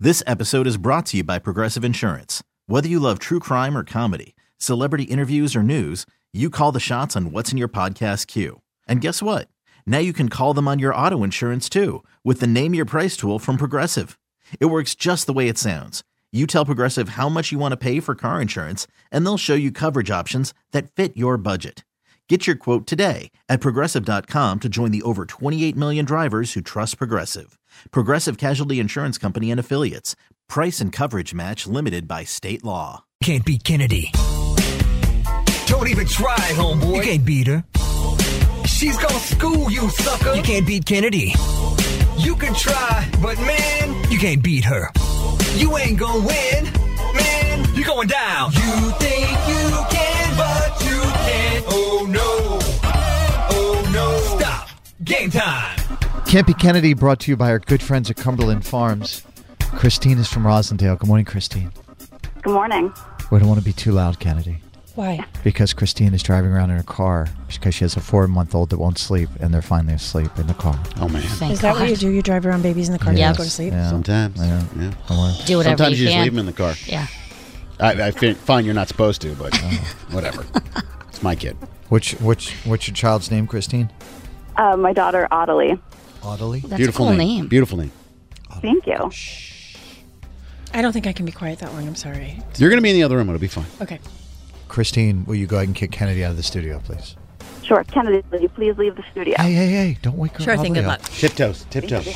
This episode is brought to you by Progressive Insurance. Whether you love true crime or comedy, celebrity interviews or news, you call the shots on what's in your podcast queue. And guess what? Now you can call them on your auto insurance too with the Name Your Price tool from Progressive. It works just the way it sounds. You tell Progressive how much you want to pay for car insurance, and they'll show you coverage options that fit your budget. Get your quote today at Progressive.com to join the over 28 million drivers who trust Progressive. Progressive Casualty Insurance Company and Affiliates. Price and coverage match limited by state law. Can't beat Kennedy. Don't even try, homeboy. You can't beat her. She's gonna school you, sucker. You can't beat Kennedy. You can try, but man, You can't beat her. you ain't gonna win. Man, you're going down. You think you can, but you can't. Oh no. Oh no. Stop. Game time. Can't Be Kennedy, brought to you by our good friends at Cumberland Farms. Christine is from Rosendale. Good morning, Christine. Good morning. We don't want to be too loud, Kennedy, Why? because Christine is driving around in her car because she has a 4-month-old that won't sleep, and they're finally asleep in the car. Oh, man. Is that what you do? You drive around babies in the car Yes, to go to sleep? yeah, Sometimes. Yeah. Yeah. Don't worry. Do whatever Sometimes you you just can. leave them in the car. Yeah. I find you're not supposed to, but whatever. It's my kid. What's your child's name, Christine? My daughter, Audley. Audley? That's Beautiful a cool name. Beautiful name. Thank you. I don't think I can be quiet that long. I'm sorry. You're going to be in the other room. It'll be fine. Okay. Christine, will you go ahead and kick Kennedy out of the studio, please? Sure. Kennedy, will you please leave the studio? Hey, don't wake her Sure thing. Audley Good up. luck. Tiptoes.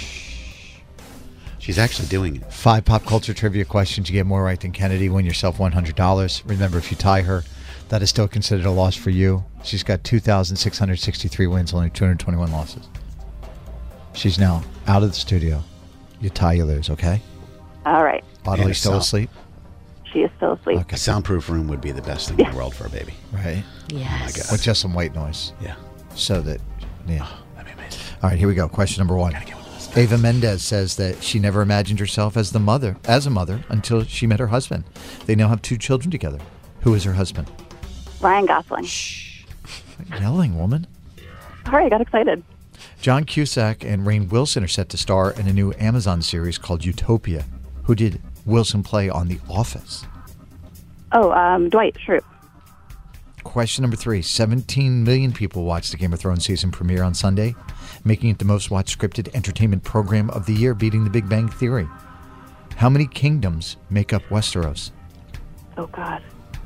She's actually doing it. 5 pop culture trivia questions. You get more right than Kennedy. Win yourself $100. Remember, if you tie her, that is still considered a loss for you. She's got 2,663 wins, only 221 losses. She's now out of the studio. You tie, you lose, okay? All right. Audley Yeah, still so- asleep? She is still asleep. Okay. A soundproof room would be the best thing in the world for a baby. Right? Yes. God. With just some white noise. Yeah. So that, yeah. That'd be amazing. All right, here we go. Question number 1. Ava Mendez says that she never imagined herself as a mother until she met her husband. They now have 2 children together. Who is her husband? Ryan Gosling. Quit yelling, woman. Sorry, I got excited. John Cusack and Rainn Wilson are set to star in a new Amazon series called Utopia. Who did Wilson play on The Office? Oh, Dwight Schrute. Question number 3. 17 million people watched the Game of Thrones season premiere on Sunday, making it the most watched scripted entertainment program of the year, beating The Big Bang Theory. How many kingdoms make up Westeros? Oh, God.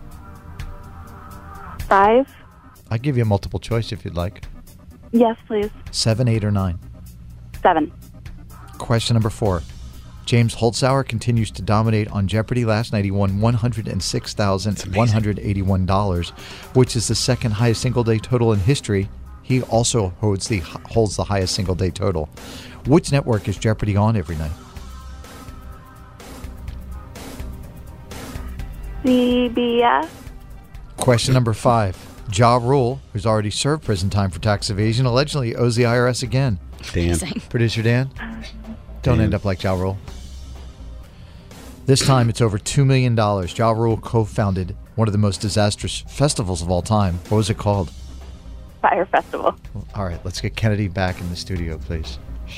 5? I'll give you a multiple choice if you'd like. Yes, please. 7. 7, 8, or 9. Question number 4. James Holzhauer continues to dominate on Jeopardy! Last night he won $106,181, which is the second highest single-day total in history. He also holds the highest single-day total. Which network is Jeopardy! On every night? CBS. Question number 5. Ja Rule, who's already served prison time for tax evasion, allegedly owes the IRS again. Dan. Producer Dan? Don't end up like Ja Rule. This time it's over $2 million. Ja Rule co-founded one of the most disastrous festivals of all time. What was it called? Fire Festival. All right, let's get Kennedy back in the studio, please.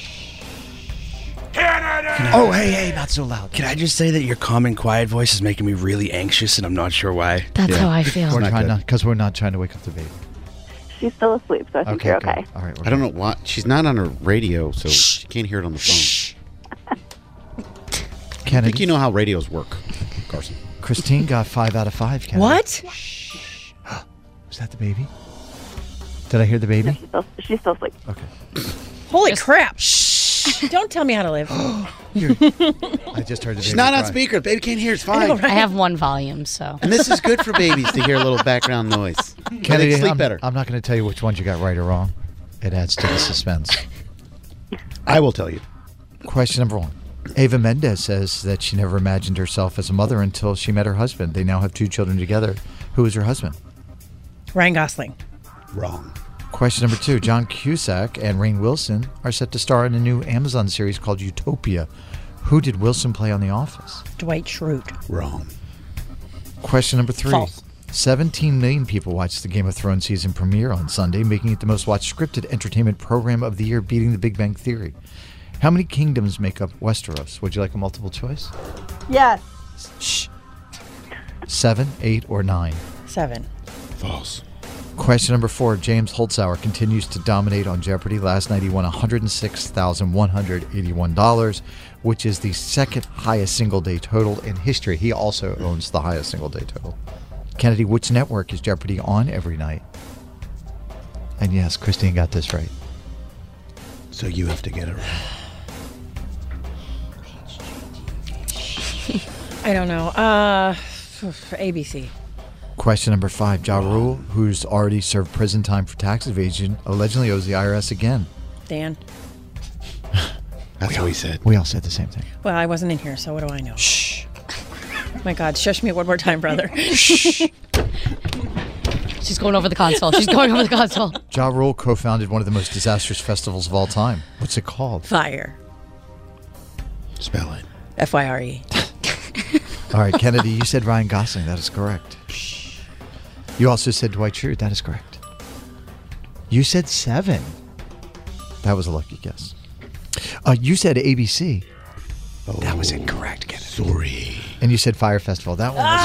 Oh, hey, not so loud. Can I just say that your calm and quiet voice is making me really anxious, and I'm not sure why. That's how I feel. We're not trying good. not, because we're not trying to wake up the baby. She's still asleep, so I think you're okay. good. All right. I don't know why. She's not on her radio, so she can't hear it on the phone. I Kennedy. think you know how radios work, Carson. Christine got 5 out of 5. Kennedy. What? Was that the baby? Did I hear the baby? She's still asleep. Okay. Holy crap. Don't tell me how to live. I just heard the baby. She's not on cry. speaker. Baby can't hear. It's fine. I have one volume, so. And this is good for babies to hear a little background noise. Kennedy, They sleep I'm, better. I'm not going to tell you which ones you got right or wrong. It adds to the suspense. I will tell you. Question number 1. Ava Mendez says that she never imagined herself as a mother until she met her husband. They now have 2 children together. Who is her husband? Ryan Gosling. Wrong. Question number 2. John Cusack and Rainn Wilson are set to star in a new Amazon series called Utopia. Who did Wilson play on The Office? Dwight Schrute. Wrong. Question number 3. False. 17 million people watched the Game of Thrones season premiere on Sunday, making it the most watched scripted entertainment program of the year, beating The Big Bang Theory. How many kingdoms make up Westeros? Would you like a multiple choice? Yes. Shh. 7, 8, or 9? 7. False. Question number 4. James Holzhauer continues to dominate on Jeopardy. Last night he won $106,181, which is the second highest single-day total in history. He also owns the highest single-day total. Kennedy, which network is Jeopardy on every night? And yes, Christine got this right. So you have to get it right. I don't know. ABC. Question number 5. Ja Rule, who's already served prison time for tax evasion, allegedly owes the IRS again. Dan. That's what he said. We all said the same thing. Well, I wasn't in here, so what do I know? Shh. My God, shush me one more time, brother. She's going over the console. Ja Rule co-founded one of the most disastrous festivals of all time. What's it called? Fire. Spell it. FYRE. All right, Kennedy, you said Ryan Gosling. That is correct. You also said Dwight Schrute. That is correct. You said 7. That was a lucky guess. You said ABC. Oh, that was incorrect, Kennedy. Sorry. And you said Fire Festival. That one was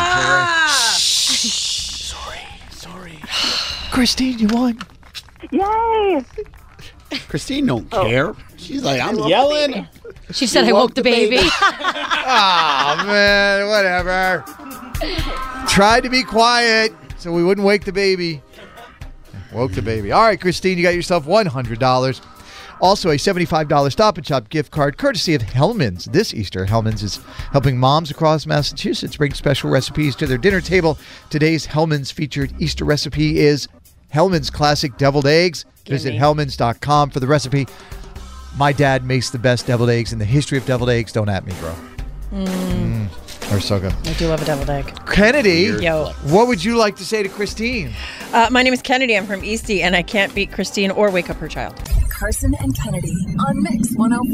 correct. Sorry. Christine, you won. Yay! Christine don't care. She's like, I'm yelling. She said, I woke the baby. Oh, man, whatever. Tried to be quiet so we wouldn't wake the baby. Woke the baby. All right, Christine, you got yourself $100. Also, a $75 Stop & Shop gift card courtesy of Hellmann's. This Easter, Hellmann's is helping moms across Massachusetts bring special recipes to their dinner table. Today's Hellmann's featured Easter recipe is Hellmann's Classic Deviled Eggs. Visit hellmanns.com for the recipe. My dad makes the best deviled eggs in the history of deviled eggs. Don't at me, bro. They're so good. I do love a deviled egg. Kennedy, Yo. what would you like to say to Christine? My name is Kennedy. I'm from Eastie, and I can't beat Christine or wake up her child. Carson and Kennedy on Mix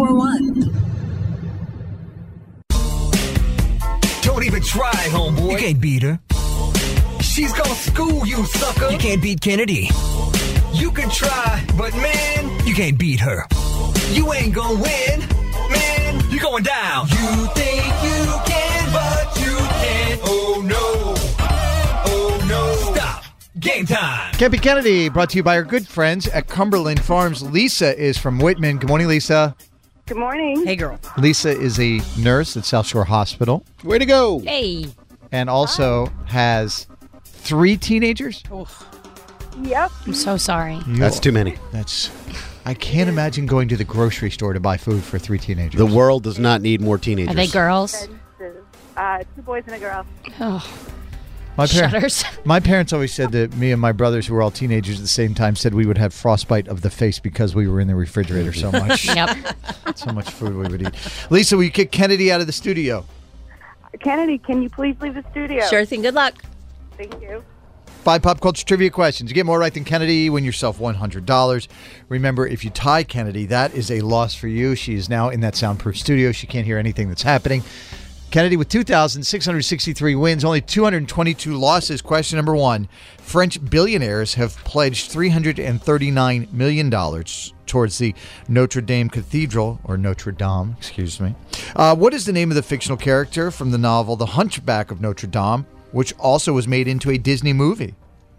1041. Don't even try, homeboy. You can't beat her. She's gonna school you, sucker. You can't beat Kennedy. You can try, but man, You can't beat her. you ain't gonna win. Man, you're going down. You think you can, but you can't. Oh no. Oh no. Stop. Game time. Campy Kennedy, brought to you by our good friends at Cumberland Farms. Lisa is from Whitman. Good morning, Lisa. Good morning. Hey, girl. Lisa is a nurse at South Shore Hospital Way to go. Hey. and also has 3 teenagers. Yep. I'm so sorry. That's too many. I can't imagine going to the grocery store to buy food for 3 teenagers. The world does not need more teenagers. Are they girls? 2 boys and a girl. Oh, My shudders. My parents always said that me and my brothers, who were all teenagers at the same time, said we would have frostbite of the face because we were in the refrigerator so much. Yep. So much food we would eat. Lisa, will you kick Kennedy out of the studio? Kennedy, can you please leave the studio? Sure thing. Good luck. Thank you. 5 pop culture trivia questions. You get more right than Kennedy, win yourself $100. Remember, if you tie Kennedy, that is a loss for you. She is now in that soundproof studio. She can't hear anything that's happening. Kennedy with 2,663 wins, only 222 losses. Question number 1. French billionaires have pledged $339 million towards the Notre Dame Cathedral, or Notre Dame, excuse me. What is the name of the fictional character from the novel The Hunchback of Notre Dame, which also was made into a Disney movie?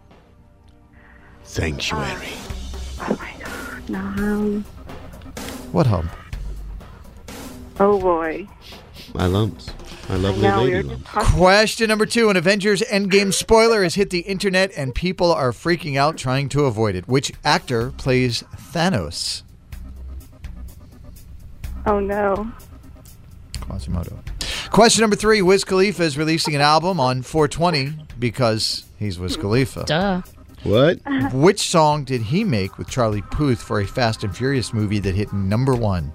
Sanctuary. Oh my God. No. What hump? Oh boy. My lumps. My lovely No, we lady were lumps. just talking. Question number 2. An Avengers Endgame spoiler has hit the internet and people are freaking out trying to avoid it. Which actor plays Thanos? Oh no. Quasimodo. Question number 3. Wiz Khalifa is releasing an album on 420 because he's Wiz Khalifa. Duh. What? Which song did he make with Charlie Puth for a Fast and Furious movie that hit number 1?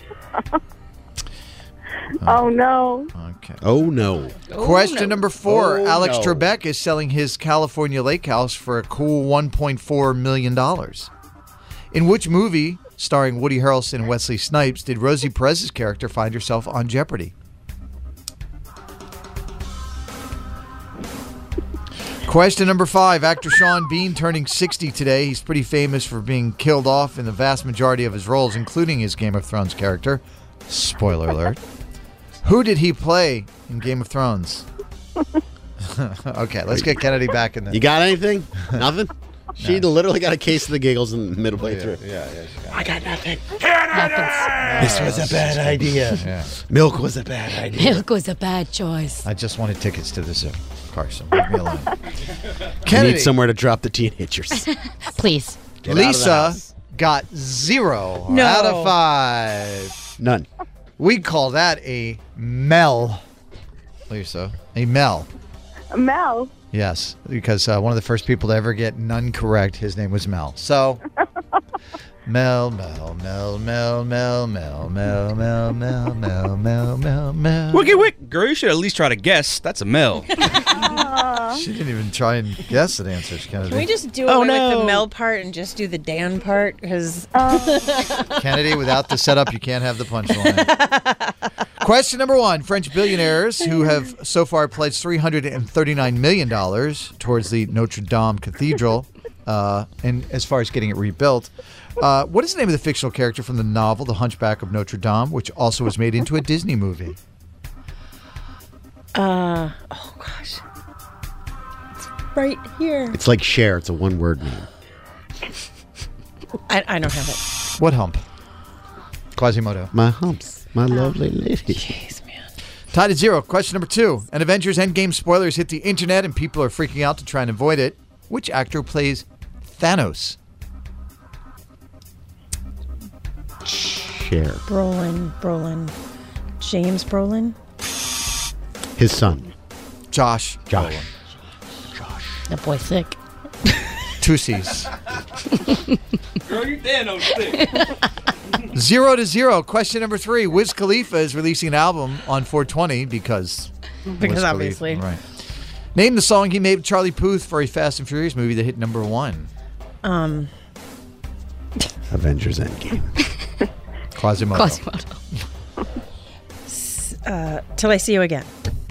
Oh no. Okay. Oh, no. Question number 4. Oh, Alex no. Trebek is selling his California lake house for a cool $1.4 million. In which movie, starring Woody Harrelson and Wesley Snipes, did Rosie Perez's character find herself on Jeopardy? Question number 5. Actor Sean Bean turning 60 today. He's pretty famous for being killed off in the vast majority of his roles, including his Game of Thrones character. Spoiler alert. Who did he play in Game of Thrones? Okay, let's get Kennedy back in there. You got anything? Nothing? She literally got a case of the giggles in the midway through. Yeah. I got nothing. This was a bad idea. Yeah. Milk was a bad idea. Milk was a bad choice. I just wanted tickets to the zoo. Carson, leave me alone. I Kennedy, need somewhere to drop the teenagers. Please. Get out of the Lisa house. got 0 No. out of 5. None. We call that a Mel. Lisa, a Mel. Mel. Yes, because one of the first people to ever get none correct, his name was Mel. So, Mel. Wiki wick. Girl, you should at least try to guess. That's a Mel. She didn't even try and guess at answers, Kennedy. Can we just do away with the Mel part and just do the Dan part? Because Kennedy, without the setup, you can't have the punchline. Question number 1. French billionaires who have so far pledged $339 million towards the Notre Dame Cathedral, and as far as getting it rebuilt. What is the name of the fictional character from the novel The Hunchback of Notre Dame, which also was made into a Disney movie? oh gosh, it's right here. It's like Cher. It's a one-word name. I don't have it. What hump? Quasimodo. My humps. My lovely lady. Jeez, man. Tied at 0. Question number 2. An Avengers Endgame spoilers hit the internet and people are freaking out to try and avoid it. Which actor plays Thanos? Cher. Brolin. James Brolin. His son. Josh. Josh. That boy's sick. 2 C's. Girl, you damn no sick. 0-0. Question number 3. Wiz Khalifa is releasing an album on 420 because Wiz Khalifa, obviously. right. Name the song he made with Charlie Puth for a Fast and Furious movie that hit number 1. Avengers Endgame. Quasimodo. Till I see you again.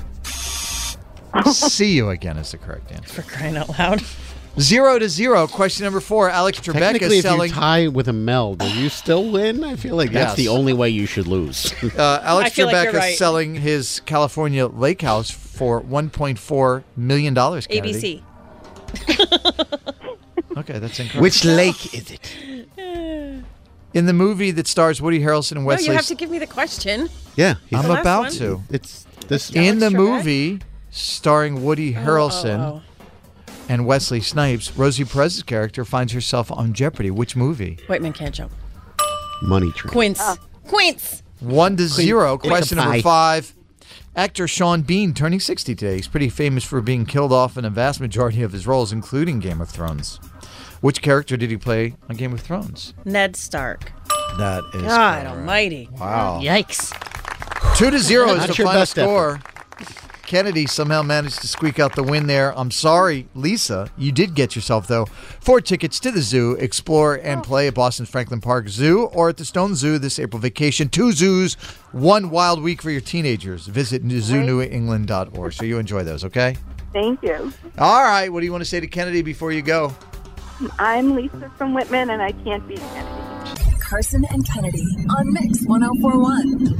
See you again is the correct answer. For crying out loud. 0-0. Question number 4. Alex Trebek Technically, is selling. if you tie with a Mel, do you still win? I feel like that's Yes. the only way you should lose. Alex I feel like Trebek you're is right. selling his California lake house for $1.4 million. Kennedy. ABC. Okay, that's incorrect. Which lake is it? In the movie that stars Woody Harrelson and No, Wesley, you have to give me the question. Yeah. I'm the last about one? to. It's this. In the Trebek? movie starring Woody Harrelson and Wesley Snipes, Rosie Perez's character finds herself on Jeopardy. Which movie? White Man Can't Jump. Money Train. Quince. Quince. 1-0. It's a Question number pie. 5. Actor Sean Bean turning 60 today. He's pretty famous for being killed off in a vast majority of his roles, including Game of Thrones. Which character did he play on Game of Thrones? Ned Stark. That is God correct. almighty. Wow. Yikes. 2-0 is Not the your final best score. Kennedy somehow managed to squeak out the win there. I'm sorry, Lisa. You did get yourself, though, 4 tickets to the zoo. Explore and play at Boston's Franklin Park Zoo or at the Stone Zoo this April vacation. 2 zoos, 1 wild week for your teenagers. Visit zoonew.england.org. So you enjoy those, okay? Thank you. All right. What do you want to say to Kennedy before you go? I'm Lisa from Whitman, and I can't beat Kennedy. Carson and Kennedy on Mix 1041.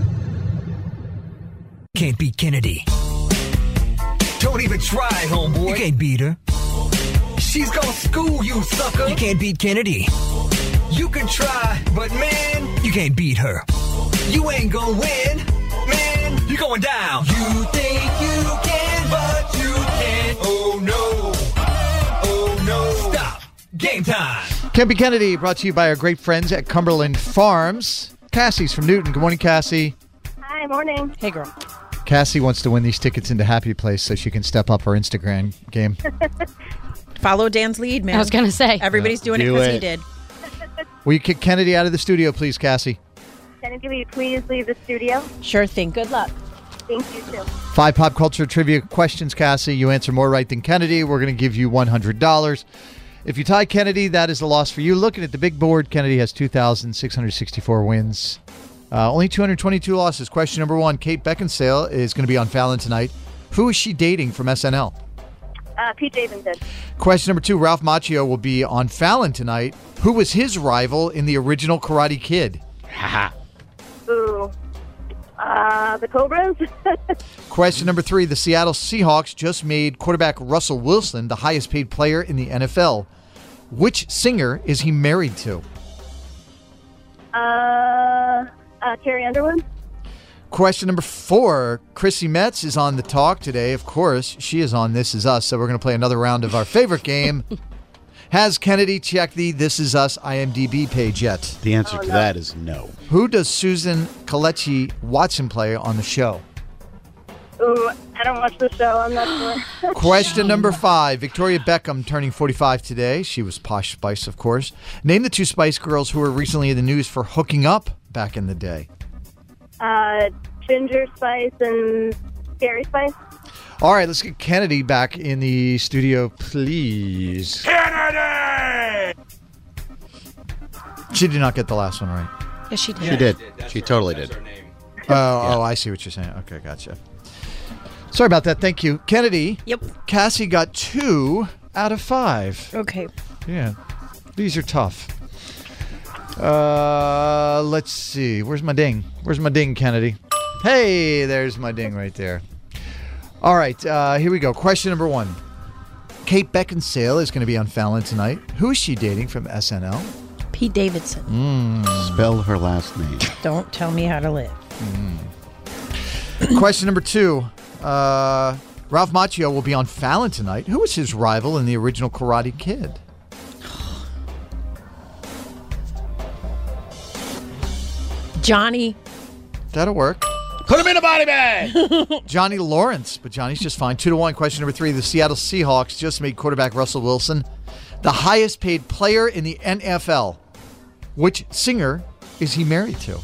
Can't beat Kennedy. Don't even try, homeboy. You can't beat her. She's gonna school you, sucker. You can't beat Kennedy. You can try, but man, You can't beat her. you ain't gonna win. Man, you're going down. You think you can, but you can't. Oh no. Oh no. Stop. Game time. Can't Be Kennedy brought to you by our great friends at Cumberland Farms. Cassie's from Newton. Good morning, Cassie. Hi, morning. Hey, girl. Cassie wants to win these tickets into Happy Place so she can step up her Instagram game. Follow Dan's lead, man. I was going to say. Everybody's doing it Do because he it. did. Will you kick Kennedy out of the studio, please, Cassie? Kennedy, will you please leave the studio? Sure thing. Good luck. Thank you, too. 5 pop culture trivia questions, Cassie. You answer more right than Kennedy. We're going to give you $100. If you tie Kennedy, that is a loss for you. Looking at the big board, Kennedy has 2,664 wins. Only 222 losses. Question number 1. Kate Beckinsale is going to be on Fallon tonight. Who is she dating from SNL? Pete Davidson. Question number 2. Ralph Macchio will be on Fallon tonight. Who was his rival in the original Karate Kid? Haha. Ooh. The Cobras. Question number 3. The Seattle Seahawks just made quarterback Russell Wilson the highest paid player in the NFL. Which singer is he married to? Carrie Underwood. Question number 4. Chrissy Metz is on the talk today. Of course, she is on This Is Us, so we're going to play another round of our favorite game. Has Kennedy checked the This Is Us IMDb page yet? The answer to that is no. Who does Susan Kelechi Watson play on the show? Ooh, I don't watch the show. I'm not sure. Question number 5. Victoria Beckham turning 45 today. She was Posh Spice, of course. Name the 2 Spice Girls who were recently in the news for hooking up back in the day. Ginger Spice and Scary Spice. All right, let's get Kennedy back in the studio, please. Kennedy! She did not get the last one right. Yes, she did. She did. She totally did. Oh, I see what you're saying. Okay, gotcha. Sorry about that. Thank you. Kennedy. Yep. Cassie got 2 out of 5. Okay. Yeah. These are tough. Let's see. Where's my ding? Where's my ding, Kennedy? Hey, there's my ding right there. All right, here we go. Question number 1. Kate Beckinsale is going to be on Fallon tonight. Who is she dating from SNL? Pete Davidson. Spell her last name. Don't tell me how to live. Question number 2. Ralph Macchio will be on Fallon tonight. Who was his rival in the original Karate Kid? Johnny. That'll work. Put him in a body bag! Johnny Lawrence, but Johnny's just fine. 2-1. Question number 3. The Seattle Seahawks just made quarterback Russell Wilson the highest paid player in the NFL. Which singer is he married to?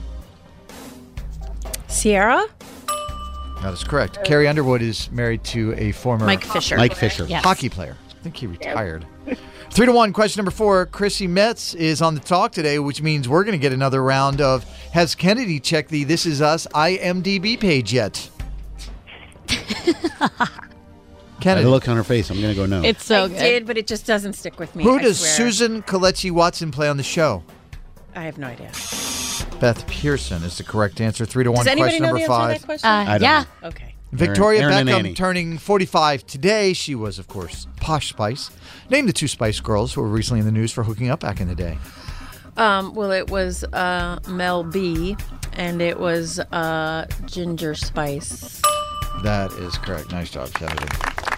Sierra? That is correct. Carrie Underwood is married to a former Mike Fisher. Mike Fisher. Yes. hockey player. I think he retired. 3-1. Question number 4. Chrissy Metz is on the talk today, which means we're going to get another round of Has Kennedy checked the This Is Us IMDb page yet? Kennedy. The look on her face. I'm going to go no. It's so I good. did, but it just doesn't stick with me. Who I does swear. Susan Kelechi Watson play on the show? I have no idea. Beth Pearson is the correct answer. 3-1. Does anybody Question know number the answer 5. to that question? I don't Yeah. know. Okay. Victoria Aaron and Beckham Annie. turning 45 today. She was, of course, Posh Spice. Name the 2 Spice Girls who were recently in the news for hooking up back in the day. Well, it was Mel B, and it was Ginger Spice. That is correct. Nice job, Kennedy.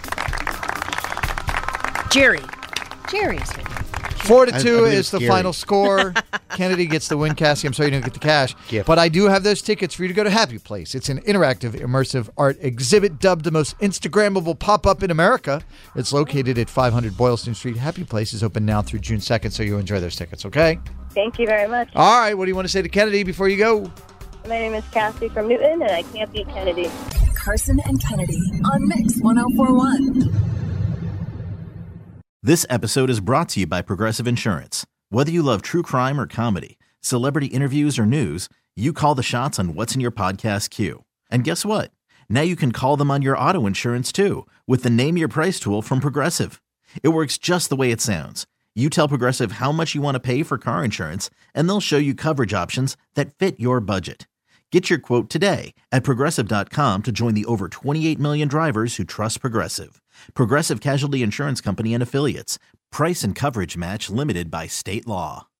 Jerry's favorite. 4-2 I is the Gary. final score. Kennedy gets the win, Cassie. I'm sorry you didn't get the cash. Gift. But I do have those tickets for you to go to Happy Place. It's an interactive, immersive art exhibit dubbed the most Instagrammable pop-up in America. It's located at 500 Boylston Street. Happy Place is open now through June 2nd, so you'll enjoy those tickets, okay? Thank you very much. All right, what do you want to say to Kennedy before you go? My name is Cassie from Newton, and I can't beat Kennedy. Carson and Kennedy on Mix 104.1. This episode is brought to you by Progressive Insurance. Whether you love true crime or comedy, celebrity interviews or news, you call the shots on what's in your podcast queue. And guess what? Now you can call them on your auto insurance too with the Name Your Price tool from Progressive. It works just the way it sounds. You tell Progressive how much you want to pay for car insurance, and they'll show you coverage options that fit your budget. Get your quote today at Progressive.com to join the over 28 million drivers who trust Progressive. Progressive Casualty Insurance Company and Affiliates. Price and coverage match limited by state law.